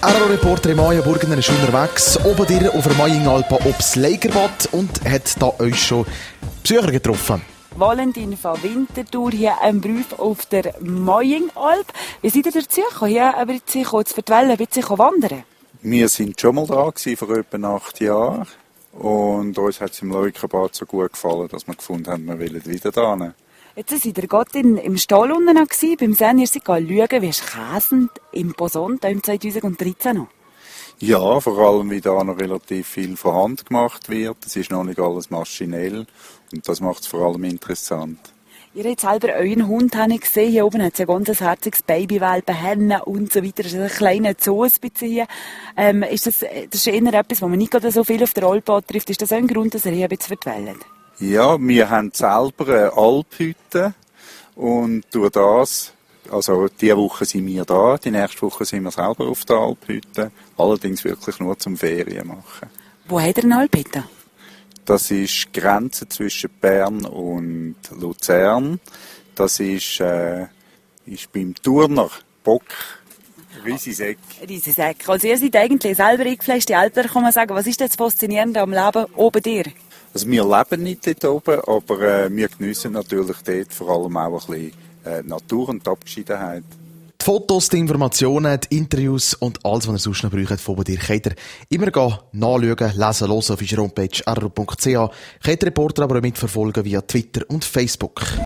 RO-Reporter Maja Burgener ist unterwegs, oben dir auf der Mayingalpa ob's Leigerbad und hat da euch schon Besucher getroffen. Valentin von Winterthur hier einen Brief auf der Mayingalp. Wie seid ihr dazu gekommen, hier ein bisschen zu verwellen, ein bisschen wandern? Wir sind schon mal da gewesen, vor etwa 8 Jahren. Und uns hat es im Leukerbad so gut gefallen, dass wir gefunden haben, wir wollen wieder da hin. Jetzt seid ihr gerade im Stall unten gewesen, beim Sen, ihr seid schauen, wie es Käse imposant im 2013 noch. Ja, vor allem, wie da noch relativ viel von Hand gemacht wird. Es ist noch nicht alles maschinell und das macht es vor allem interessant. Ihr habt selber euren Hund gesehen. Hier oben hat es ein ganz herziges Babywelpen, Hennen und so weiter. Das ist ein kleiner Zoo ein bisschen hier. Das ist eher etwas, was man nicht so viel auf der Alp trifft. Ist das auch ein Grund, dass ihr hier ein bisschen verwählt? Ja, wir haben selber eine Alphütte und durch das, also diese Woche sind wir da, die nächste Woche sind wir selber auf der Alphütte. Allerdings wirklich nur zum Ferien machen. Wo habt ihr eine Alphütte? Das ist die Grenze zwischen Bern und Luzern. Das ist beim Turner Bock. Riesensäck. Riesensäck. Also ihr seid eigentlich selber eingefleischte Alper, kann man sagen. Was ist das Faszinierende am Leben oben dir? Also wir leben nicht dort oben, aber wir geniessen natürlich dort vor allem auch ein bisschen Natur und die Abgeschiedenheit. Die Fotos, die Informationen, die Interviews und alles, was ihr sonst noch braucht von dir, könnt ihr immer nachschauen, lesen, hören auf unserer Homepage ro.ch. Könnt ihr Reporter aber auch mitverfolgen via Twitter und Facebook.